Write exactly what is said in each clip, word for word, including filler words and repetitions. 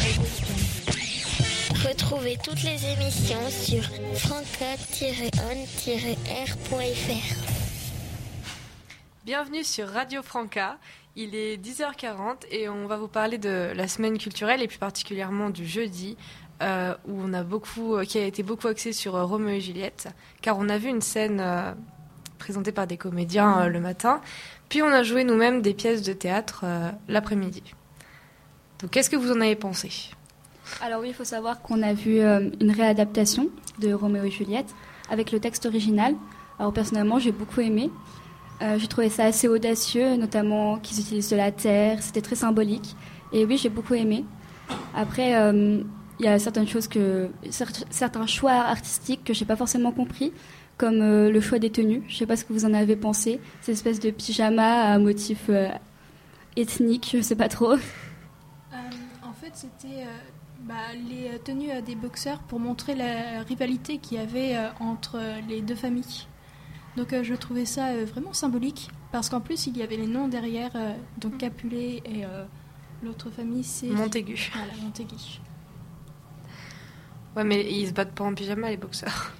Retrouvez toutes les émissions sur franca tiret on tiret r point f r. Bienvenue sur Radio Franca, il est dix heures quarante et on va vous parler de la semaine culturelle et plus particulièrement du jeudi euh, où on a beaucoup, qui a été beaucoup axé sur euh, Roméo et Juliette, car on a vu une scène euh, présentée par des comédiens euh, le matin, puis on a joué nous-mêmes des pièces de théâtre euh, l'après-midi. Donc qu'est-ce que vous en avez pensé ? Alors oui, il faut savoir qu'on a vu euh, une réadaptation de Roméo et Juliette avec le texte original. Alors personnellement, j'ai beaucoup aimé. Euh, j'ai trouvé ça assez audacieux, notamment qu'ils utilisent de la terre, c'était très symbolique. Et oui, j'ai beaucoup aimé. Après, euh, il y a certaines choses que, certains choix artistiques que j'ai pas forcément compris, comme euh, le choix des tenues. Je sais pas ce que vous en avez pensé, cette espèce de pyjama à motif euh, ethnique, je sais pas trop. Euh, en fait, c'était euh, bah, les tenues euh, des boxeurs pour montrer la rivalité qu'il y avait euh, entre euh, les deux familles. Donc euh, je trouvais ça euh, vraiment symbolique, parce qu'en plus il y avait les noms derrière, euh, donc Capulet et euh, l'autre famille c'est... Montaigu. Voilà, Montaigu. Ouais, mais ils se battent pas en pyjama les boxeurs.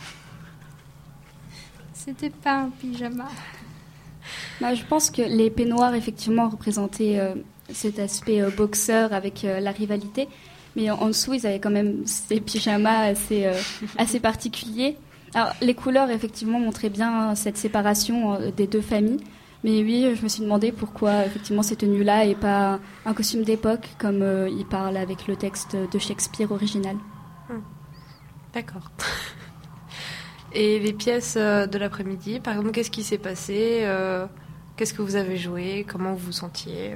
C'était pas un pyjama. Bah, je pense que les peignoirs effectivement représentaient euh, cet aspect euh, boxeur avec euh, la rivalité, mais en, en dessous ils avaient quand même ces pyjamas assez, euh, assez particuliers. Alors, les couleurs, effectivement, montraient bien cette séparation des deux familles. Mais oui, je me suis demandé pourquoi, effectivement, ces tenues-là et pas un costume d'époque, comme euh, il parle avec le texte de Shakespeare original. Hum. D'accord. Et les pièces euh, de l'après-midi, par exemple, qu'est-ce qui s'est passé euh, Qu'est-ce que vous avez joué? Comment vous vous sentiez?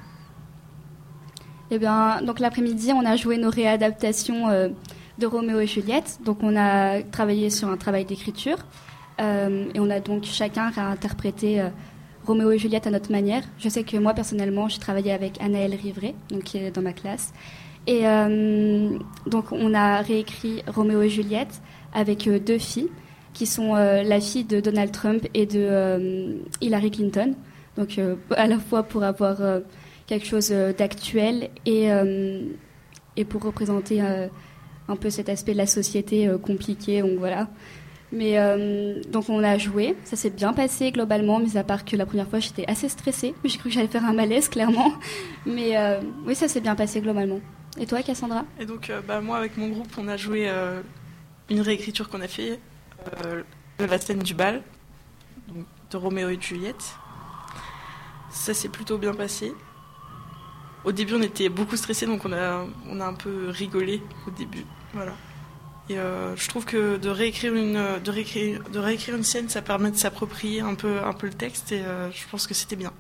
Eh bien, donc l'après-midi, on a joué nos réadaptations euh, de Roméo et Juliette. Donc on a travaillé sur un travail d'écriture euh, et on a donc chacun réinterprété euh, Roméo et Juliette à notre manière. Je sais que moi personnellement j'ai travaillé avec Anaëlle Rivray, donc qui est dans ma classe, et euh, donc on a réécrit Roméo et Juliette avec euh, deux filles qui sont euh, la fille de Donald Trump et de euh, Hillary Clinton, donc euh, à la fois pour avoir euh, quelque chose d'actuel et, euh, et pour représenter euh, un peu cet aspect de la société euh, compliqué, donc voilà. Mais euh, donc on a joué, ça s'est bien passé globalement, mis à part que la première fois j'étais assez stressée, j'ai cru que j'allais faire un malaise clairement, mais euh, oui, ça s'est bien passé globalement. Et toi, Cassandra? Et donc euh, bah, moi avec mon groupe on a joué euh, une réécriture qu'on a fait euh, de la scène du bal, donc, de Roméo et Juliette. Ça s'est plutôt bien passé. Au début, on était beaucoup stressés, donc on a, on a un peu rigolé au début. Voilà. Et euh, je trouve que de réécrire, une, de, réécrire, de réécrire une scène, ça permet de s'approprier un peu, un peu le texte, et euh, je pense que c'était bien.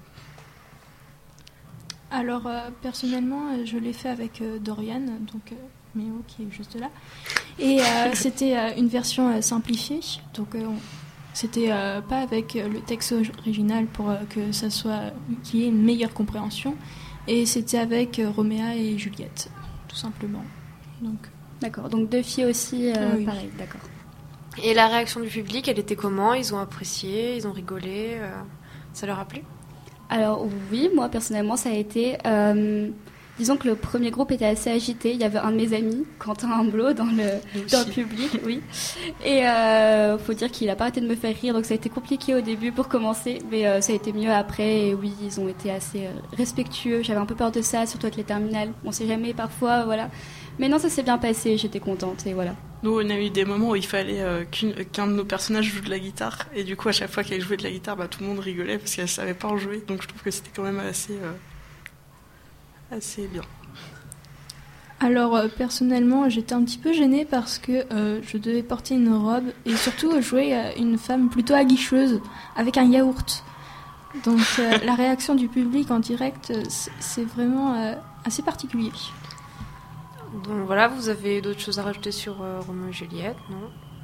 Alors, euh, personnellement, euh, je l'ai fait avec euh, Dorian, donc euh, Méo qui est juste là. Et euh, c'était euh, une version euh, simplifiée, donc euh, on, c'était euh, pas avec euh, le texte original pour euh, que ça soit, qu'il y ait une meilleure compréhension. Et c'était avec euh, Roméo et Juliette, tout simplement. Donc... D'accord, donc deux filles aussi, euh, oui. pareil, d'accord. Et la réaction du public, elle était comment? Ils ont apprécié, ils ont rigolé, euh, ça leur a plu? Alors oui, moi personnellement ça a été... Euh, disons que le premier groupe était assez agité, il y avait un de mes amis, Quentin Humblot, dans le, dans le public, oui. Et il euh, faut dire qu'il n'a pas arrêté de me faire rire, donc ça a été compliqué au début pour commencer, mais euh, ça a été mieux après, et oui, ils ont été assez euh, respectueux. J'avais un peu peur de ça, surtout avec les terminales, on sait jamais parfois, voilà. Mais non, ça s'est bien passé, j'étais contente, et voilà. Nous, on a eu des moments où il fallait euh, qu'une, qu'un de nos personnages joue de la guitare, et du coup, à chaque fois qu'elle jouait de la guitare, bah, tout le monde rigolait parce qu'elle ne savait pas en jouer, donc je trouve que c'était quand même assez, euh, assez bien. Alors, euh, personnellement, j'étais un petit peu gênée parce que euh, je devais porter une robe et surtout jouer euh, une femme plutôt aguicheuse avec un yaourt. Donc, euh, la réaction du public en direct, c'est, c'est vraiment euh, assez particulier. Donc voilà, vous avez d'autres choses à rajouter sur euh, Roméo et Juliette, non?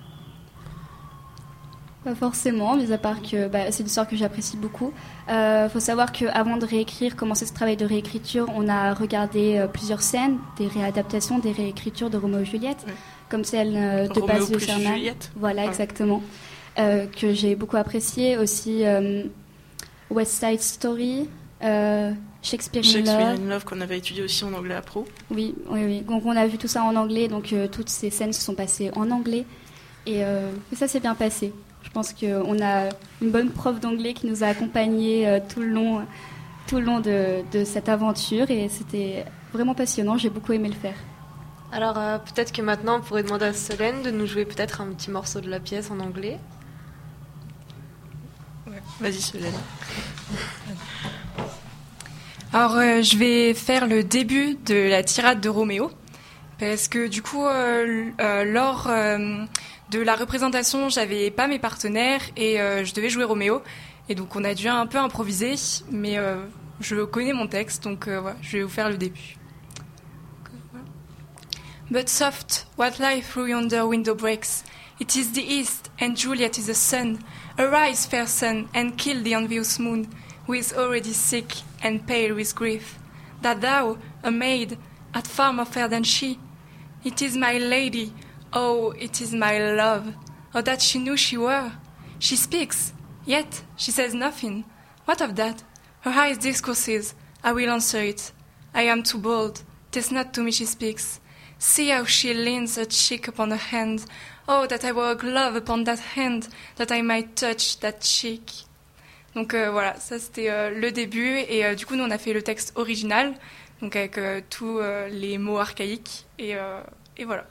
Pas forcément, mais à part que bah, c'est une histoire que j'apprécie beaucoup. Il euh, faut savoir qu'avant de réécrire, commencer ce travail de réécriture, on a regardé euh, plusieurs scènes, des réadaptations, des réécritures de Roméo et Juliette, ouais. Comme celle euh, de Baz Luhrmann. Voilà, ouais. Exactement. Euh, que j'ai beaucoup apprécié. Aussi euh, West Side Story, euh, Shakespeare, Shakespeare in Love. in Love qu'on avait étudié aussi en anglais à pro. Oui, oui, oui. Donc on a vu tout ça en anglais, donc euh, toutes ces scènes se sont passées en anglais. Et euh, ça s'est bien passé. Je pense qu'on a une bonne prof d'anglais qui nous a accompagnés euh, tout le long, tout le long de, de cette aventure. Et c'était vraiment passionnant, j'ai beaucoup aimé le faire. Alors euh, peut-être que maintenant on pourrait demander à Solène de nous jouer peut-être un petit morceau de la pièce en anglais. Ouais. Vas-y Solène. Alors euh, je vais faire le début de la tirade de Roméo, parce que du coup euh, euh, lors euh, de la représentation j'avais pas mes partenaires et euh, je devais jouer Roméo, et donc on a dû un peu improviser, mais euh, je connais mon texte, donc euh, voilà, je vais vous faire le début. But soft, what light through yonder window breaks. It is the east, and Juliet is the sun. Arise, fair sun, and kill the envious moon, who is already sick and pale with grief. That thou, a maid, art far more fair than she. It is my lady, oh, it is my love. Oh, that she knew she were. She speaks, yet she says nothing. What of that? Her eyes discourses. I will answer it. I am too bold. 'Tis not to me she speaks. See how she leans her cheek upon her hand. Oh, that I were a glove upon that hand, that I might touch that cheek. Donc euh, voilà, ça c'était euh, le début. Et euh, du coup, nous on a fait le texte original, donc avec euh, tous euh, les mots archaïques. Et, euh, et voilà.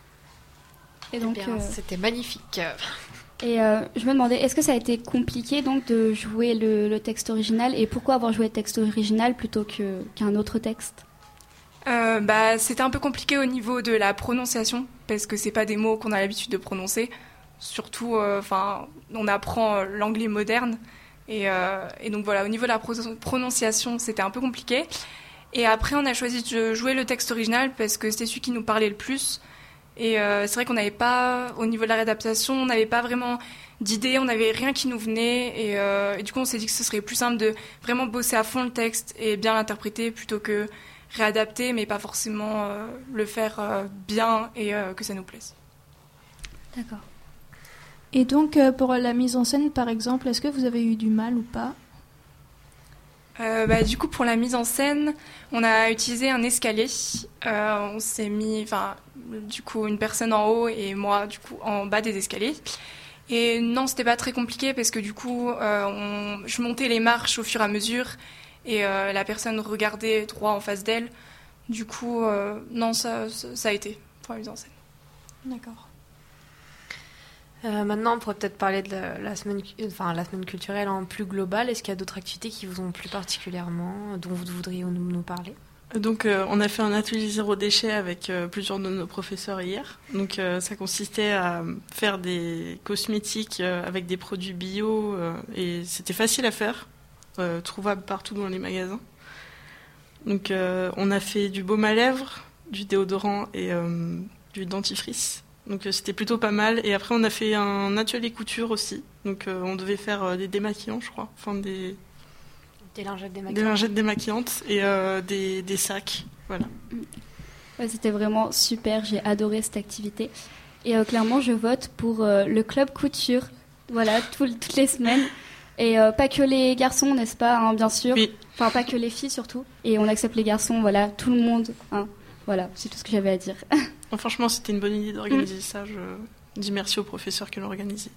Et donc, Eh bien, euh, c'était magnifique. Et euh, je me demandais, est-ce que ça a été compliqué donc de jouer le, le texte original, et pourquoi avoir joué le texte original plutôt que, qu'un autre texte? Euh, bah, c'était un peu compliqué au niveau de la prononciation, parce que c'est pas des mots qu'on a l'habitude de prononcer. Surtout, enfin, euh, on apprend l'anglais moderne, et, euh, et donc voilà, au niveau de la pro- prononciation, c'était un peu compliqué. Et après, on a choisi de jouer le texte original parce que c'était celui qui nous parlait le plus. Et euh, c'est vrai qu'on n'avait pas, au niveau de la réadaptation, on n'avait pas vraiment d'idées, on n'avait rien qui nous venait. Et, euh, et du coup, on s'est dit que ce serait plus simple de vraiment bosser à fond le texte et bien l'interpréter plutôt que réadapter, mais pas forcément euh, le faire euh, bien et euh, que ça nous plaise. D'accord. Et donc, euh, pour la mise en scène, par exemple, est-ce que vous avez eu du mal ou pas ? Euh, bah, du coup, pour la mise en scène, on a utilisé un escalier. Euh, on s'est mis, enfin, du coup, une personne en haut et moi, du coup, en bas des escaliers. Et non, c'était pas très compliqué parce que du coup, euh, on, je montais les marches au fur et à mesure et euh, la personne regardait droit en face d'elle. Du coup, euh, non, ça, ça, ça a été pour la mise en scène. D'accord. Euh, maintenant, on pourrait peut-être parler de la, la, semaine, enfin, la semaine culturelle en plus globale. Est-ce qu'il y a d'autres activités qui vous ont plu particulièrement, dont vous voudriez nous, nous parler ? Donc, euh, on a fait un atelier zéro déchet avec euh, plusieurs de nos professeurs hier. Donc, euh, ça consistait à faire des cosmétiques euh, avec des produits bio euh, et c'était facile à faire, euh, trouvable partout dans les magasins. Donc, euh, on a fait du baume à lèvres, du déodorant et euh, du dentifrice. Donc euh, c'était plutôt pas mal. Et après, on a fait un atelier couture aussi. Donc euh, on devait faire euh, des démaquillants, je crois. Enfin, des, des lingettes démaquillantes. Des lingettes démaquillantes et euh, des, des sacs. Voilà. Ouais, c'était vraiment super. J'ai adoré cette activité. Et euh, clairement, je vote pour euh, le club couture. Voilà, tout, toutes les semaines. Et euh, pas que les garçons, n'est-ce pas, hein, bien sûr. Oui. Enfin, pas que les filles, surtout. Et on accepte les garçons, voilà, tout le monde. Hein. Voilà, c'est tout ce que j'avais à dire. Bon, franchement, c'était une bonne idée d'organiser mmh. ça. Je dis merci aux professeurs qui l'ont organisé.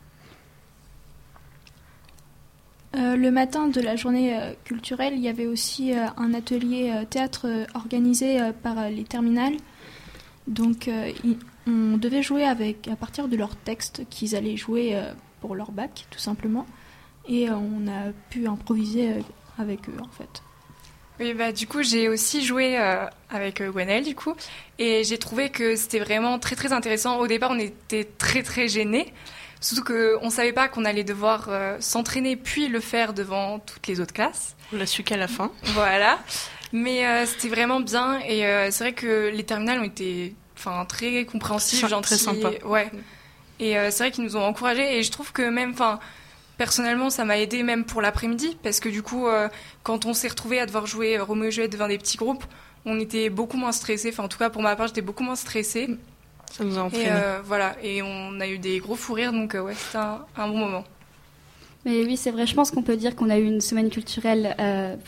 Euh, le matin de la journée euh, culturelle, il y avait aussi euh, un atelier euh, théâtre euh, organisé euh, par euh, les terminales. Donc, euh, y, on devait jouer avec, à partir de leurs textes qu'ils allaient jouer euh, pour leur bac, tout simplement. Et euh, on a pu improviser euh, avec eux, en fait. Oui, bah, du coup, j'ai aussi joué euh, avec euh, Gwenaëlle, du coup, et j'ai trouvé que c'était vraiment très, très intéressant. Au départ, on était très, très gênés, surtout qu'on ne savait pas qu'on allait devoir euh, s'entraîner puis le faire devant toutes les autres classes. On l'a su qu'à la fin. Voilà, mais euh, c'était vraiment bien, et euh, c'est vrai que les terminales ont été enfin, très compréhensifs, gentils. Très sympa. Ouais. Et euh, c'est vrai qu'ils nous ont encouragés, et je trouve que même... Personnellement, ça m'a aidé même pour l'après-midi, parce que du coup, euh, quand on s'est retrouvés à devoir jouer Roméo et Juliette devant des petits groupes, on était beaucoup moins stressés. Enfin, en tout cas, pour ma part, j'étais beaucoup moins stressée. Ça nous a entraînés. Et euh, voilà, et on a eu des gros fous rires, donc euh, ouais, c'était un, un bon moment. Mais oui, c'est vrai, je pense qu'on peut dire qu'on a eu une semaine culturelle, euh, enfin,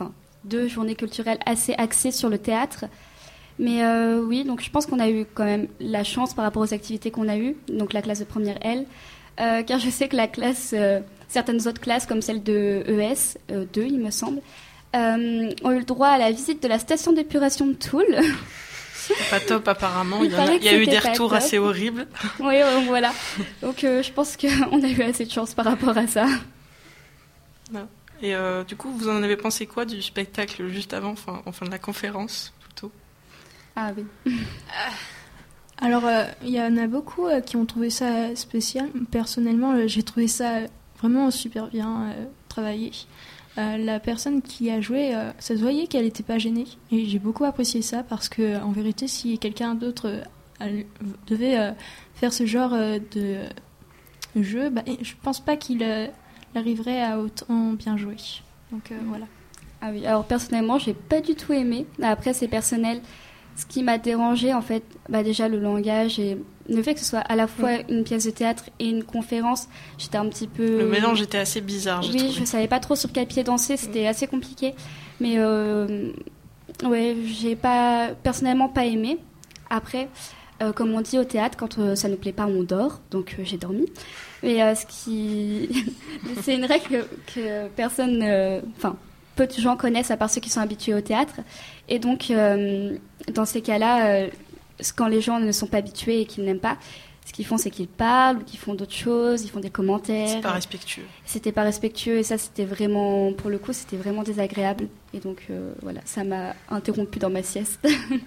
deux journées culturelles assez axées sur le théâtre. Mais euh, oui, donc je pense qu'on a eu quand même la chance par rapport aux activités qu'on a eues, donc la classe de première L, euh, car je sais que la classe, euh, certaines autres classes, comme celle de E S, euh, deux il me semble, euh, ont eu le droit à la visite de la station d'épuration de Toul. C'est pas top apparemment, il, il y, en a, il y a eu des retours top. assez horribles. Oui, euh, voilà. Donc euh, je pense qu'on a eu assez de chance par rapport à ça. Non. Et euh, du coup, vous en avez pensé quoi du spectacle juste avant, enfin, enfin de la conférence plutôt? Ah oui. Alors, il euh, y en a beaucoup euh, qui ont trouvé ça spécial. Personnellement, euh, j'ai trouvé ça vraiment super bien euh, travaillé. Euh, la personne qui a joué, euh, ça se voyait qu'elle n'était pas gênée. Et j'ai beaucoup apprécié ça parce que, en vérité, si quelqu'un d'autre euh, devait euh, faire ce genre euh, de jeu, bah, je pense pas qu'il euh, arriverait à autant bien jouer. Donc euh, voilà. Ah oui, alors personnellement, j'ai pas du tout aimé. Après, c'est personnel. Ce qui m'a dérangé, en fait, bah déjà le langage et le fait que ce soit à la fois mmh. une pièce de théâtre et une conférence, j'étais un petit peu... Le mélange était assez bizarre, j'ai Oui, trouvé. je savais pas trop sur quel pied danser, c'était mmh. assez compliqué. Mais euh, ouais, j'ai pas, personnellement pas aimé. Après, euh, comme on dit au théâtre, quand euh, ça nous plaît pas, on dort. Donc euh, j'ai dormi. Mais euh, ce qui... c'est une règle que, que personne... Enfin... Euh, peu de gens connaissent à part ceux qui sont habitués au théâtre. Et donc, euh, dans ces cas-là, euh, quand les gens ne sont pas habitués et qu'ils n'aiment pas, ce qu'ils font, c'est qu'ils parlent ou qu'ils font d'autres choses, ils font des commentaires. C'est pas respectueux. C'était pas respectueux et ça, c'était vraiment, pour le coup, c'était vraiment désagréable. Et donc, euh, voilà, ça m'a interrompu dans ma sieste.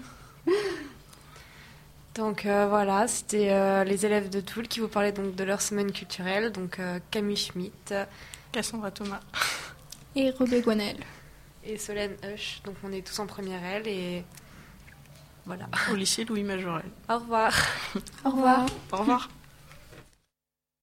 Donc euh, voilà, c'était euh, les élèves de Toul qui vous parlaient donc de leur semaine culturelle. Donc euh, Camille Schmitt, Cassandra Thomas. Et Robé Guanel. Et Solène Husch. Donc on est tous en première L et voilà. Au lycée Louis Majorel. Au revoir. Au revoir. Au revoir.